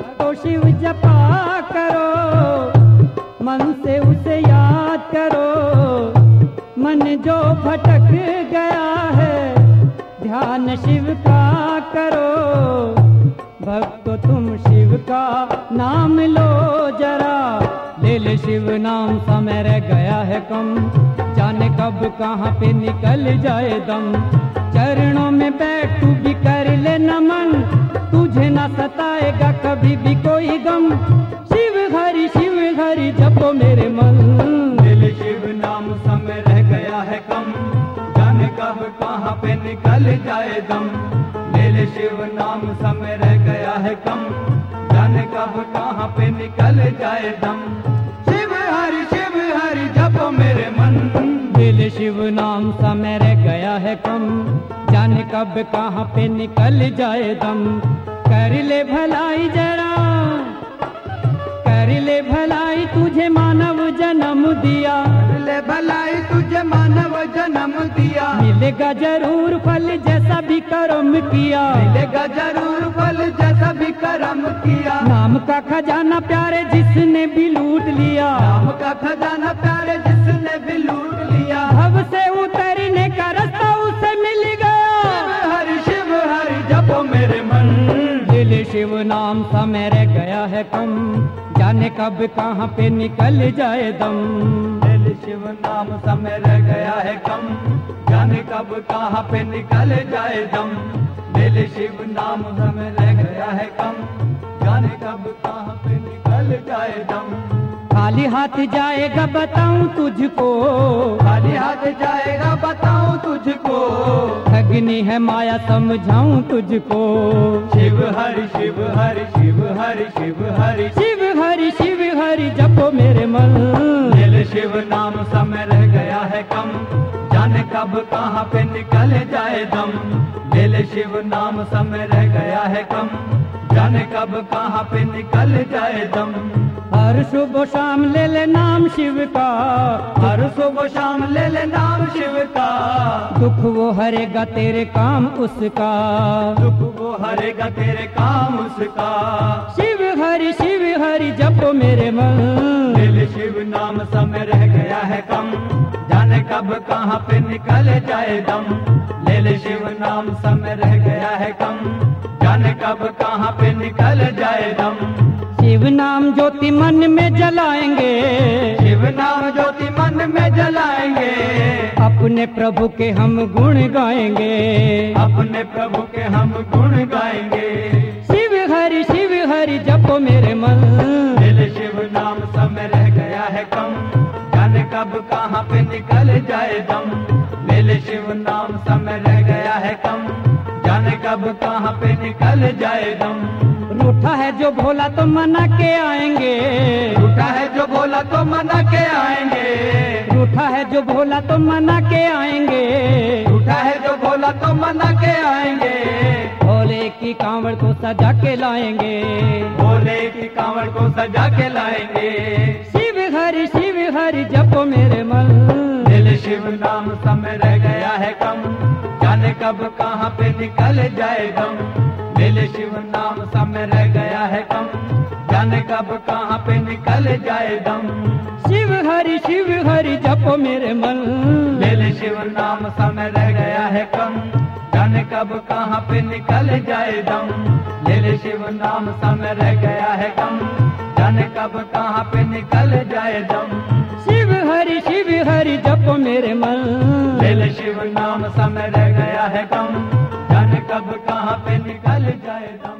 भक्तों शिव जपा करो, मन से उसे याद करो। मन जो भटक गया है ध्यान शिव का करो। भक्तों तुम शिव का नाम लो जरा, ले ले शिव नाम समय रह गया है कम। जाने कब कहाँ पे निकल जाए दम। चरणों में बैठ तू भी कर ले नमन, तुझे ना सताएगा कभी भी कोई गम। शिव हरि जपो मेरे मन, ले ले शिव नाम समय रह गया है कम। जाने कब कहाँ पे निकल जाए दम। ले ले शिव नाम समय रह गया है कम। जाने कब कहाँ पे निकल जाए दम। शिव हरि जपो मेरे मन, ले ले शिव नाम समय रह गया है कम। जाने कब कहाँ पे निकल जाए दम। कर ले भलाई जरा, कर ले भलाई तुझे मानव जन्म दिया। कर ले भलाई तुझे मानव जन्म दिया। मिलेगा जरूर फल जैसा भी कर्म किया। मिलेगा जरूर फल जैसा भी कर्म किया। नाम का खजाना प्यारे जिसने भी लूट लिया। नाम का खजाना प्यारे जिसने भी लूट लिया। भव से उतरने का रास्ता उसे मिल गया। शिव हरि जपो मेरे मन, ले ले शिव नाम समय रह गया है कम। जाने कब कहाँ पे निकल जाए दम। ले ले शिव नाम समय रह गया है कम। जाने कब कहाँ पे निकल जाए दम। ले ले शिव नाम समय रह गया है कम। जाने कब कहाँ पे निकल जाए दम। खाली हाथ जाएगा बताऊं तुझको, खाली हाथ जाएगा बताऊं तुझको। ठगनी है माया समझाऊं तुझको। शिव हरि शिव हरि शिव हरि शिव हरि शिव हरि जपो मेरे मन। ले ले शिव नाम समय रह गया है कम। जाने कब कहाँ पे निकल जाए दम। ले ले शिव नाम समय रह गया है कम। जाने कब कहाँ पे निकल जाए दम। हर सुबह शाम ले ले नाम शिव का, हर सुबह शाम ले ले नाम शिव का। दुख वो हरेगा तेरे काम उसका। दुख वो हरेगा तेरे काम उसका। शिव हरि जपो मेरे मन। ले ले शिव नाम समय रह गया है कम। जाने कब कहाँ पे निकल जाए दम। ले ले शिव नाम समय रह गया है कम। जाने कब कहाँ पे निकल जाए दम। शिव नाम ज्योति मन में जलाएंगे। शिव नाम ज्योति मन में जलाएंगे। अपने प्रभु के हम गुण गाएंगे। अपने प्रभु के हम गुण गाएंगे। शिव हरि जपो मेरे मन। ले ले शिव नाम समय रह गया है कम। जाने कब कहाँ पे निकल जाए दम। ले ले शिव नाम समय रह गया है कम। जाने कब कहाँ पे निकल जाए दम। रूठा है जो भोला तो मना के आएंगे। रूठा है जो भोला तो मना के आएंगे। रूठा है जो भोला तो मना के आएंगे। रूठा है जो भोला तो मना के आएंगे। भोले की कांवड़ को सजा के लाएंगे। भोले की कांवड़ को सजा के लाएंगे। शिव हरि जपो मेरे मन। ले ले शिव नाम समय रह गया है कम। जाने कब कहाँ पे निकल जाए दम। ले ले शिव नाम समय रह गया है कम। जाने कब कहाँ पे निकल जाए दम। शिव हरि जपो मेरे मन। ले ले शिव नाम समय रह गया है कम। जाने कब कहाँ पे निकल जाए दम। ले ले शिव नाम समय रह गया है कम। जाने कब कहाँ पे निकल जाए दम। शिव हरि जपो मेरे मन। ले ले शिव नाम समय रह गया है कम। जाने कब कहाँ पे निकल जाए दम।